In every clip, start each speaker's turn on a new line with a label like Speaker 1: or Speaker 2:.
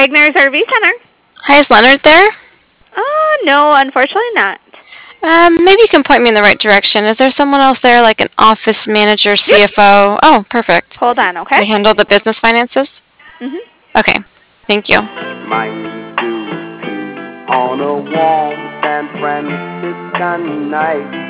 Speaker 1: Wagner's RV Center.
Speaker 2: Hi, is Leonard there?
Speaker 1: No, unfortunately not.
Speaker 2: Maybe you can point me in the right direction. Is there someone else there, like an office manager, CFO? Oh, perfect.
Speaker 1: Hold on, okay?
Speaker 2: They handle the business finances?
Speaker 1: Mhm.
Speaker 2: Okay, thank you.
Speaker 3: Mind to on a warm San Franciscan night.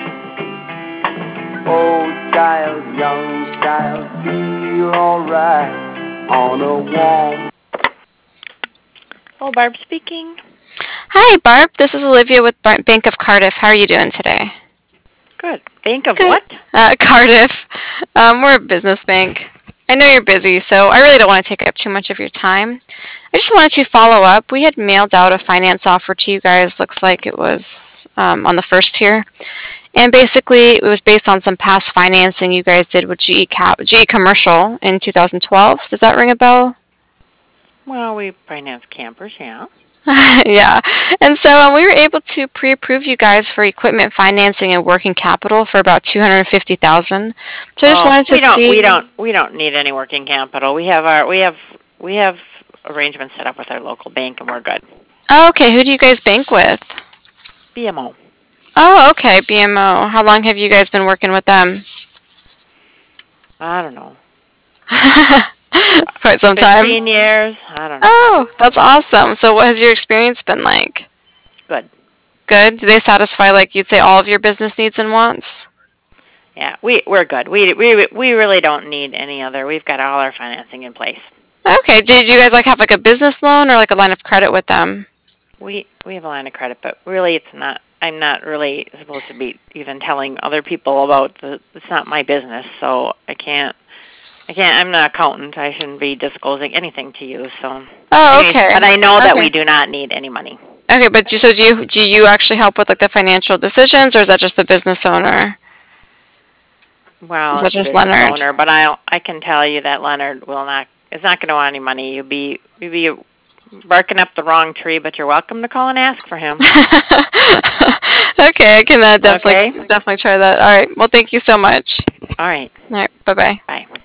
Speaker 3: Old child, young child, feel alright on a warm.
Speaker 1: Oh, Barb speaking.
Speaker 2: Hi, Barb. This is Olivia with Bank of Cardiff. How are you doing today?
Speaker 1: Good. Bank of
Speaker 2: Good.
Speaker 1: what?
Speaker 2: Cardiff. We're a business bank. I know you're busy, so I really don't want to take up too much of your time. I just wanted to follow up. We had mailed out a finance offer to you guys. Looks like it was on the first here. And basically, it was based on some past financing you guys did with GE Commercial in 2012. Does that ring a bell?
Speaker 1: Well, we finance campers, yeah.
Speaker 2: Yeah. And so we were able to pre-approve you guys for equipment financing and working capital for about $250,000. So I just wanted to see.
Speaker 1: We don't need any working capital. We have arrangements set up with our local bank, and we're good.
Speaker 2: Oh, okay. Who do you guys bank with?
Speaker 1: BMO.
Speaker 2: Oh, okay. BMO. How long have you guys been working with them?
Speaker 1: I don't know.
Speaker 2: Quite some time.
Speaker 1: 15 years. I don't know.
Speaker 2: Oh, that's awesome. So what has your experience been like?
Speaker 1: Good.
Speaker 2: Good. Do they satisfy, like you'd say, all of your business needs and wants?
Speaker 1: Yeah, we're good. We really don't need any other. We've got all our financing in place.
Speaker 2: Okay. Did you guys have a business loan or a line of credit with them?
Speaker 1: We have a line of credit, but really it's not. I'm not really supposed to be even telling other people about it's not my business, so I can't. I'm not an accountant. I shouldn't be disclosing anything to you. So.
Speaker 2: Oh,
Speaker 1: Anyways,
Speaker 2: okay.
Speaker 1: but I know that we do not need any money.
Speaker 2: Okay, but do you actually help with the financial decisions, or is that just the business owner?
Speaker 1: Well,
Speaker 2: Is that
Speaker 1: it's
Speaker 2: just
Speaker 1: business
Speaker 2: Leonard?
Speaker 1: owner, but I can tell you that Leonard is not going to want any money. You'd be barking up the wrong tree, but you're welcome to call and ask for him.
Speaker 2: Okay, I can definitely try that. All right. Well, thank you so much.
Speaker 1: All right.
Speaker 2: All right. Bye-bye.
Speaker 1: Bye.